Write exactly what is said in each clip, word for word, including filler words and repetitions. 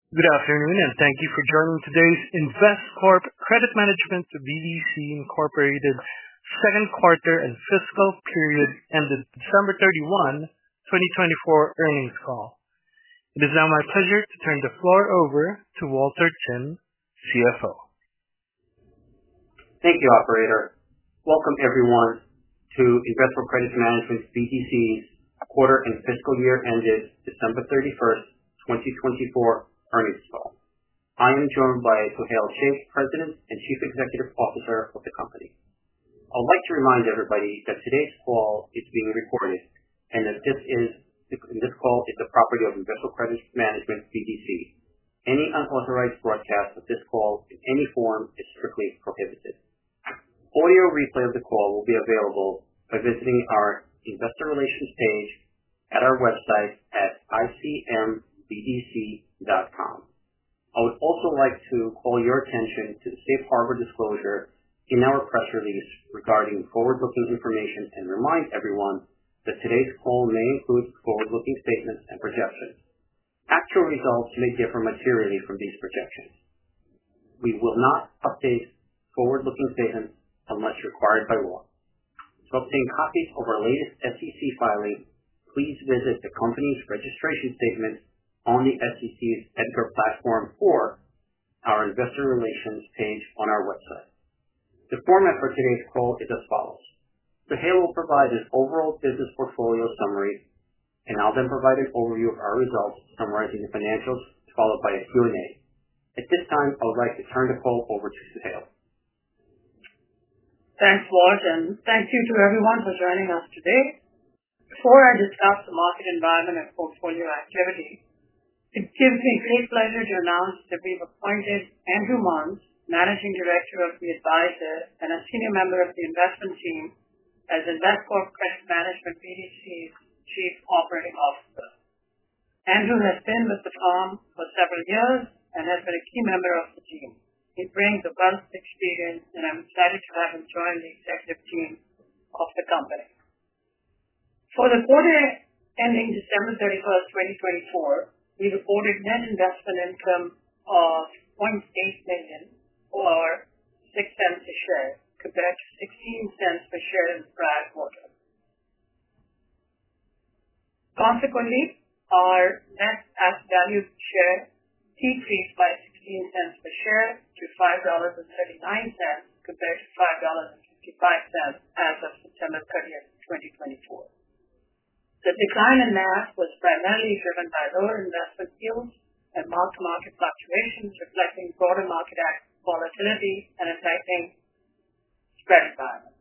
Good afternoon, and thank you for joining today's Investcorp Credit Management B D C Incorporated second quarter and fiscal period ended December thirty-first, twenty twenty-four earnings call. It is now my pleasure to turn the floor over to Walter Tsin, C F O. Thank you, operator. Welcome everyone to Investcorp Credit Management B D C's quarter and fiscal year ended December thirty-first, twenty twenty-four earnings call. I am joined by Suhail Shaikh, President and Chief Executive Officer of the company. I would like to remind everybody that today's call is being recorded and that this is this call is the property of Investcorp Credit Management B D C. Any unauthorized broadcast of this call in any form is strictly prohibited. Audio replay of the call will be available by visiting our investor relations page at our website at I C M B D C dot com. I would also like to call your attention to the safe harbor disclosure in our press release regarding forward-looking information and remind everyone that today's call may include forward-looking statements and projections. Actual results may differ materially from these projections. We will not update forward-looking statements unless required by law. To obtain copies of our latest S E C filing, please visit the company's registration statement on the S E C's EDGAR platform or our investor relations page on our website. The format for today's call is as follows. Suhail will provide an overall business portfolio summary, and I'll then provide an overview of our results summarizing the financials, followed by a Q and A. At this time, I would like to turn the call over to Suhail. Thanks, Walt, and thank you to everyone for joining us today. Before I discuss the market environment and portfolio activity, it gives me great pleasure to announce that we've appointed Andrew Muns, Managing Director of The Advisor and a senior member of the investment team, as Investcorp Credit Management B D C's Chief Operating Officer. Andrew has been with the firm for several years and has been a key member of the team. He brings a wealth of experience, and I'm excited to have him join the executive team of the company. For the quarter ending December thirty-first, twenty twenty-four, we reported net investment income of zero point eight million dollars or six cents a share compared to sixteen cents per share in the prior quarter. Consequently, our net asset value per share decreased by sixteen cents per share to five dollars and thirty-nine cents compared to five dollars and fifty-five cents as of September thirtieth, twenty twenty-four. The decline in N A V was primarily driven by lower investment yields and mark-to-market fluctuations reflecting broader market volatility and a tightening spread environment.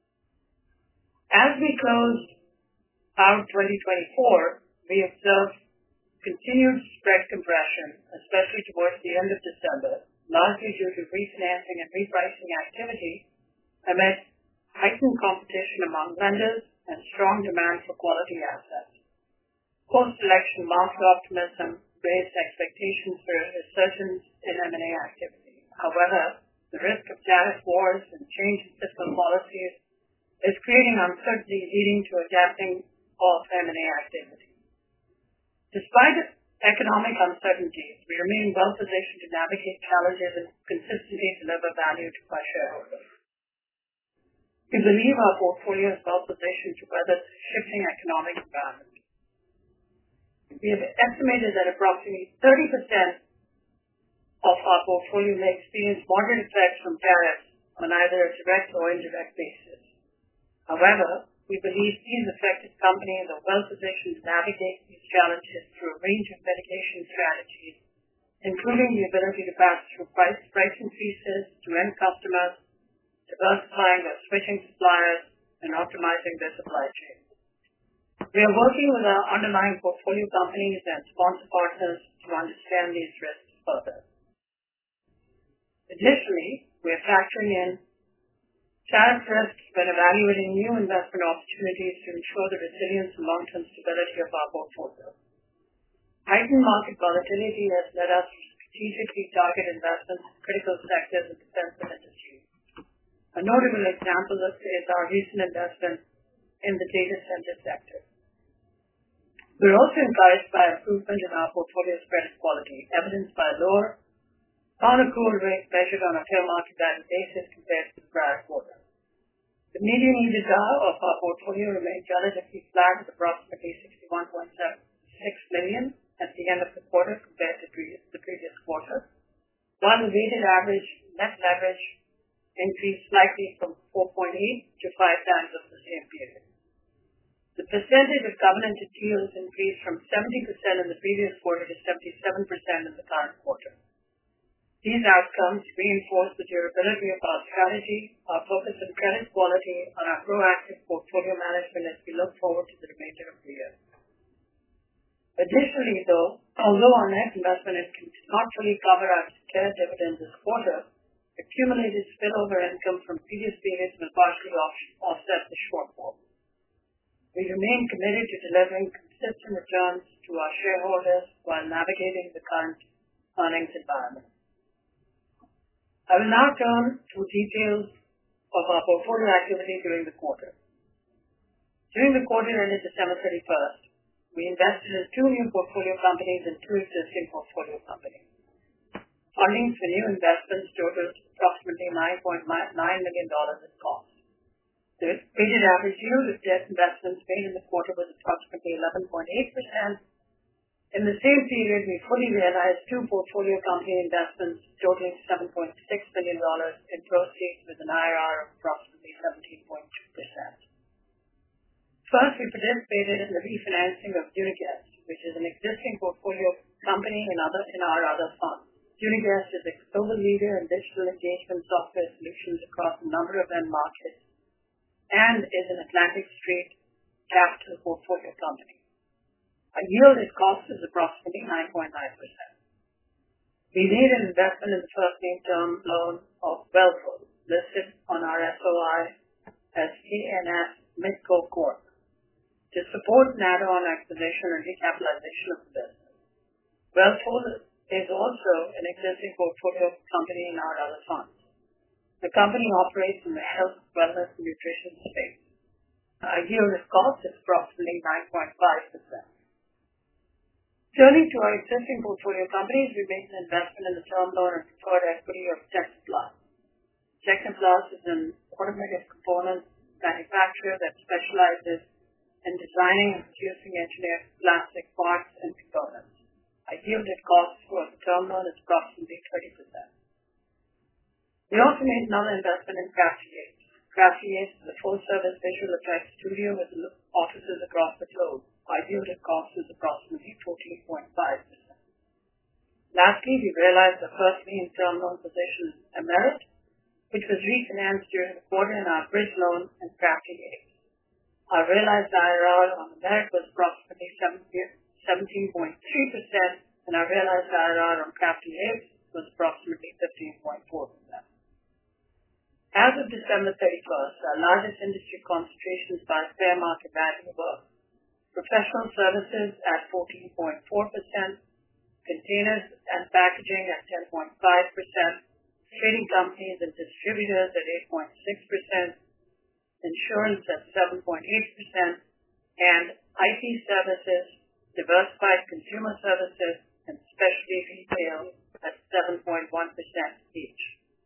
As we closed out twenty twenty-four, we observed continued spread compression, especially towards the end of December, largely due to refinancing and repricing activity amid heightened competition among lenders and strong demand for quality assets. Post-election market optimism raised expectations for a resurgence in M and A activity. However, the risk of tariff wars and change in fiscal policies is creating uncertainty leading to a dampening of M and A activity. Despite economic uncertainties, we remain well positioned to navigate challenges and consistently deliver value to our shareholders. We believe our portfolio is well positioned to weather the shifting economic environment. We have estimated that approximately thirty percent of our portfolio may experience moderate effects from tariffs on either a direct or indirect basis. However, we believe these affected companies are well positioned to navigate these challenges through a range of mitigation strategies, including the ability to pass through price, price increases to end customers, diversifying or switching suppliers, and optimizing their supply chain. We are working with our underlying portfolio companies and sponsor partners to understand these risks further. Additionally, we are factoring in tariff risks when evaluating new investment opportunities to ensure the resilience and long-term stability of our portfolio. Heightened market volatility has led us to strategically target investments in critical sectors of defensive industries. A notable example is our recent investment in the data center sector. We're also encouraged by improvement in our portfolio's credit quality, evidenced by lower non-accrual rate measured on a fair market value basis compared to the prior quarter. The median EBITDA of our portfolio remained relatively flat at approximately sixty-one point seven six million at the end of the quarter compared to previous, the previous quarter, while the weighted average net leverage increased slightly from four point eight to five times of the same period. The percentage of covenanted deals increased from seventy percent in the previous quarter to seventy-seven percent in the current quarter. These outcomes reinforce the durability of our strategy, our focus on credit quality, and our proactive portfolio management as we look forward to the remainder of the year. Additionally, though, although our net investment income did not fully cover our declared dividends this quarter, accumulated spillover income from previous periods will partially offset the shortfall. We remain committed to delivering consistent returns to our shareholders while navigating the current earnings environment. I will now turn to details of our portfolio activity during the quarter. During the quarter ended December thirty-first, we invested in two new portfolio companies and two existing portfolio companies. Funding for new investments totaled approximately nine point nine million dollars in cost. The weighted average yield of debt investments made in the quarter was approximately eleven point eight percent. In the same period, we fully realized two portfolio company investments totaling seven point six million dollars in proceeds with an I R R of approximately seventeen point two percent. First, we participated in the refinancing of Uniguest, which is an existing portfolio company in, other, in our other funds. Uniguest is a global leader in digital engagement software solutions across a number of end markets and is an Atlantic Street Capital portfolio company. Our yield at cost is approximately nine point nine percent. We made an investment in the first lien term loan of Wellful, listed on our S O I as A N S Midco Corp, to support an add-on acquisition and recapitalization of the business. Wellful is also an existing portfolio company in our other funds. The company operates in the health, wellness, and nutrition space. Our yield at cost is approximately nine point five percent. Turning to our existing portfolio companies, we made an investment in the term loan and preferred equity of Techniplas. Techniplas is an automotive components manufacturer that specializes in designing and producing engineered plastic parts and components. Our yield at cost for the term loan is approximately thirty percent. We also made another investment in Crafty Apes. Crafty Apes is a full-service visual effects studio with offices across the globe. Our yield at cost is approximately fourteen point five percent. Lastly, we realized the first lien term loan position in Emerit, which was refinanced during the quarter in our bridge loan and Crafty Apes. Our realized I R R on Emerit was approximately seventeen point three percent, and our realized I R R on Crafty Apes was approximately fifteen point four percent. As of December thirty-first, our largest industry concentrations by fair market value were professional services at fourteen point four percent, containers and packaging at ten point five percent, trading companies and distributors at eight point six percent, insurance at seven point eight percent, and I T services, diversified consumer services, and specialty retail at seven point one percent each.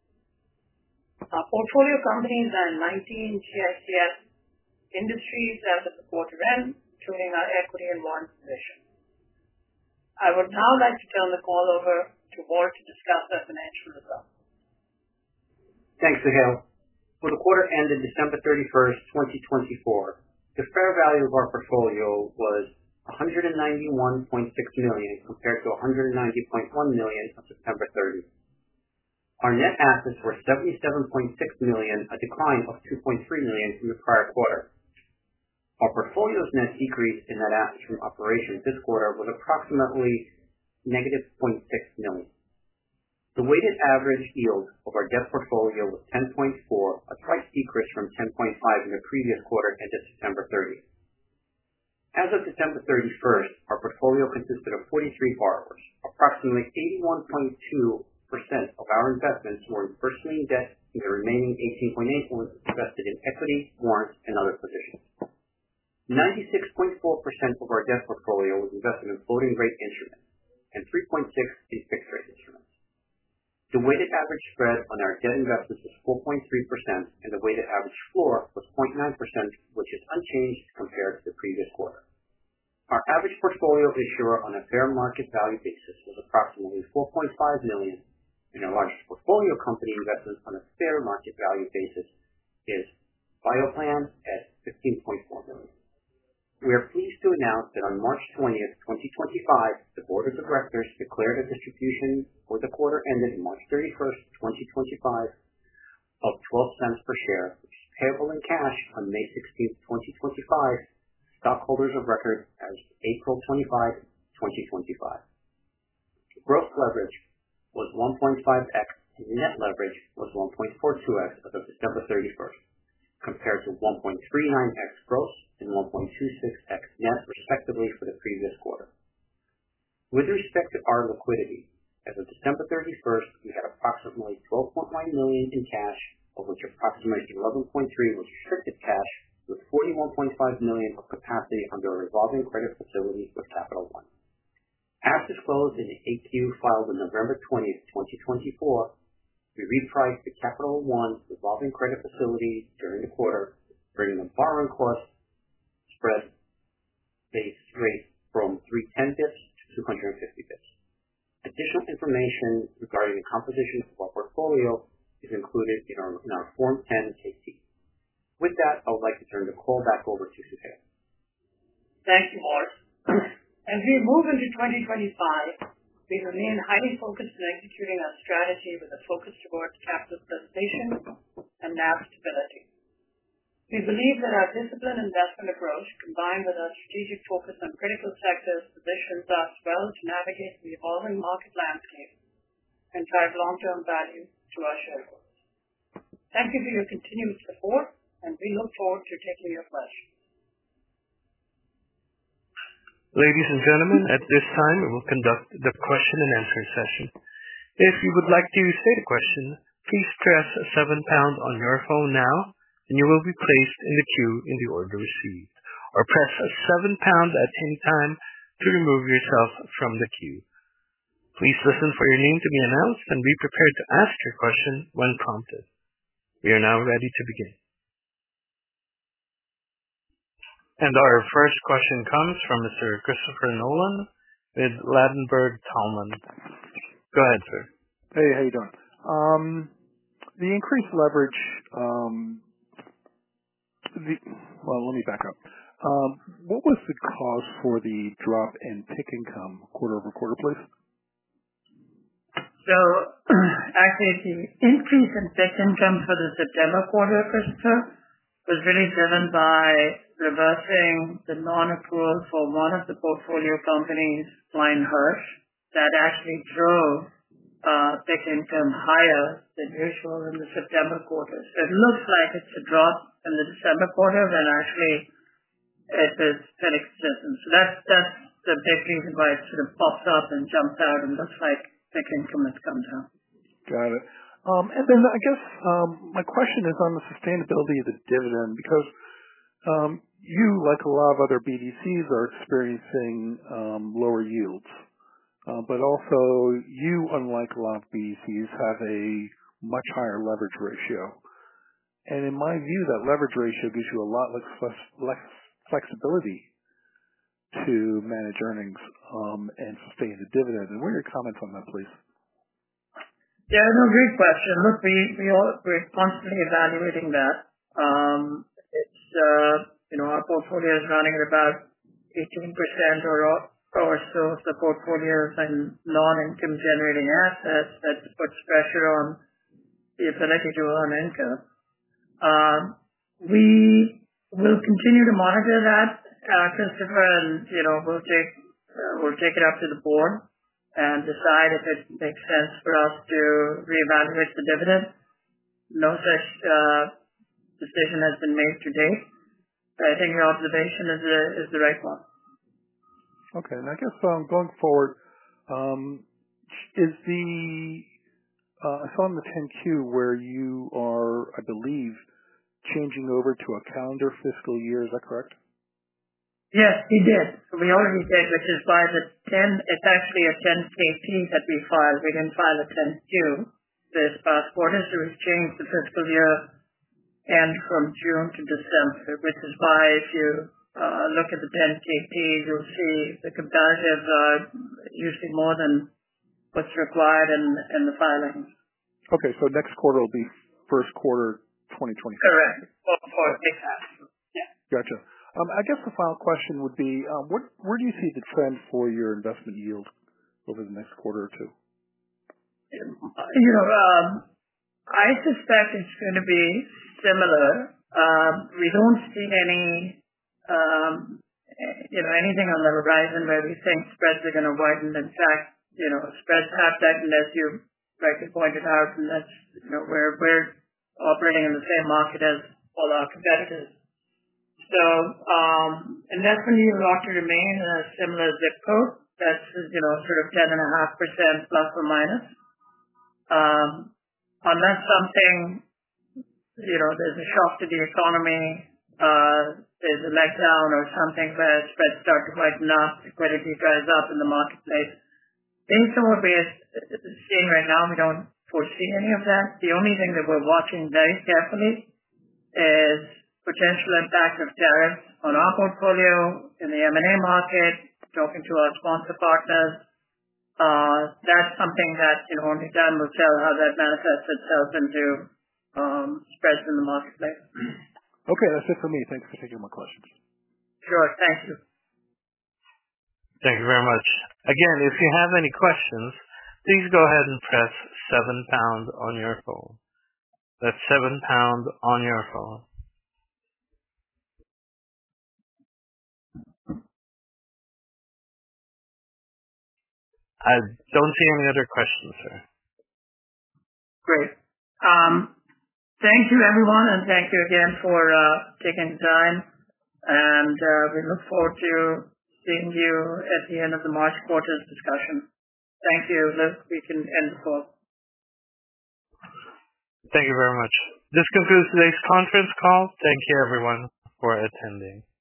Our portfolio companies are in nineteen G I C S industries as of the quarter end, including our equity and warrant position. I would now like to turn the call over to Walt to discuss our financial results. Thanks, Suhail. For the quarter ended December thirty-first, twenty twenty-four, the fair value of our portfolio was one hundred ninety-one point six million dollars compared to one hundred ninety point one million dollars on September thirtieth. Our net assets were seventy-seven point six million dollars, a decline of two point three million dollars from the prior quarter. Our portfolio's net decrease in net assets from operations this quarter was approximately negative zero point six million dollars. The weighted average yield of our debt portfolio was ten point four, a slight decrease from ten point five in the previous quarter ended September thirtieth. As of December thirty-first, our portfolio consisted of forty-three borrowers. Approximately eighty-one point two percent of our investments were in first lien debt, and the remaining eighteen point eight percent was invested in equity, warrants, and other positions. ninety-six point four percent of our debt portfolio was invested in floating rate instruments and three point six percent in fixed rate instruments. The weighted average spread on our debt investments was four point three percent, and the weighted average floor was zero point nine percent, which is unchanged compared to the previous quarter. Our average portfolio issuer on a fair market value basis was approximately four point five million dollars, and our largest portfolio company investment on a fair market value basis is Bioplan at fifteen point four million dollars. We are pleased to announce that on March twentieth, twenty twenty-five, the Board of Directors declared a distribution for the quarter ended March thirty-first, twenty twenty-five of twelve cents per share, which is payable in cash on May sixteenth, twenty twenty-five, stockholders of record as April twenty-fifth, twenty twenty-five. Gross leverage was one point five x and net leverage was one point four two x as of December thirty-first, compared to one point three nine x gross and one point two six x net, respectively, for the previous quarter. With respect to our liquidity, as of December thirty-first, we had approximately twelve point one million dollars in cash, of which approximately eleven point three was restricted cash, with forty-one point five million dollars of capacity under a revolving credit facility with Capital One. As disclosed in the eight Q filed on November twentieth, twenty twenty-four, we repriced the Capital One revolving credit facility during the quarter, bringing the borrowing cost spread base rate from three hundred ten bips to two hundred fifty bips. Additional information regarding the composition of our portfolio is included in our, in our Form ten K T. With that, I would like to turn the call back over to Suhail. Thank you, Morris. As we move into twenty twenty-five, we remain highly focused on executing our strategy with a focus towards capital preservation and N A V stability. We believe that our disciplined investment approach, combined with our strategic focus on critical sectors, positions us well to navigate the evolving market landscape and drive long-term value to our shareholders. Thank you for your continued support, and we look forward to taking your questions. Ladies and gentlemen, at this time we will conduct the question and answer session. If you would like to state a question, please press seven pound on your phone now, and you will be placed in the queue in the order received. Or press seven pound at any time to remove yourself from the queue. Please listen for your name to be announced and be prepared to ask your question when prompted. We are now ready to begin. And our first question comes from Mister Christopher Nolan with Ladenburg Thalmann. Go ahead, sir. Hey, how you doing? Um, the increased leverage, um, the, well, let me back up. Um, what was the cause for the drop in PIK income quarter over quarter, please? So, actually, the increase in PIK income for the September quarter, Christopher, was really driven by reversing the non-accrual for one of the portfolio companies, Klein Hirsch, that actually drove uh, PIK income higher than usual in the September quarter. So it looks like it's a drop in the December quarter, when actually it is pretty consistent. So that's that's the big reason why it sort of pops up and jumps out and looks like PIK income has come down. Got it. Um, and then I guess um, my question is on the sustainability of the dividend, because um, you, like a lot of other B D Cs, are experiencing um, lower yields. Uh, but also, you, unlike a lot of B D Cs, have a much higher leverage ratio. And in my view, that leverage ratio gives you a lot less, less flexibility to manage earnings um, and sustain the dividend. And what are your comments on that, please? Yeah, no, great question. Look, we, we all, we're constantly evaluating that. Um, it's, uh, you know, our portfolio is running at about eighteen percent or, or so of the portfolio in non-income generating assets. That puts pressure on the ability to earn income. Um, we will continue to monitor that, uh, Christopher, and, you know, we'll take, uh, we'll take it up to the board and decide if it makes sense for us to reevaluate the dividend. No such uh, decision has been made to date. But I think your observation is the, is the right one. Okay, and I guess um, going forward, um, is the, uh, I saw in the ten Q where you are, I believe, changing over to a calendar fiscal year, is that correct? Yes, we did. So we already did, which is why the ten, it's actually a ten K T that we filed. We didn't file a ten Q this past quarter, so we've changed the fiscal year end from June to December, which is why if you uh, look at the ten K T, you'll see the comparative uh, usually more than what's required in, in the filings. Okay, so next quarter will be first quarter twenty twenty-four. Correct. For, for exactly. Yeah. Gotcha. Um, I guess the final question would be, um, what, where do you see the trend for your investment yield over the next quarter or two? You know, um, I suspect it's going to be similar. Um, we don't see any, um, you know, anything on the horizon where we think spreads are going to widen. In fact, you know, spreads have tightened, as you rightly pointed out, and that's, you know, we're, we're operating in the same market as all our competitors. So, um, investment yield ought to remain in a similar zip code. That's, you know, sort of ten point five percent plus or minus. Um, unless something, you know, there's a shock to the economy, uh, there's a letdown or something where spreads start to widen up, liquidity dries up in the marketplace. Based on what we're seeing right now, we don't foresee any of that. The only thing that we're watching very carefully is potential impact of tariffs on our portfolio in the M and A market, talking to our sponsor partners. Uh, that's something that, you know, only time will tell how that manifests itself into um, spreads in the marketplace. Okay, that's it for me. Thanks for taking my questions. Sure, thank you. Thank you very much. Again, if you have any questions, please go ahead and press seven pound on your phone. That's seven pound on your phone. I don't see any other questions, sir. Great. Um, thank you, everyone, and thank you again for uh, taking the time. And uh, we look forward to seeing you at the end of the March quarter's discussion. Thank you. Liz, we can end the call. Thank you very much. This concludes today's conference call. Thank you, everyone, for attending.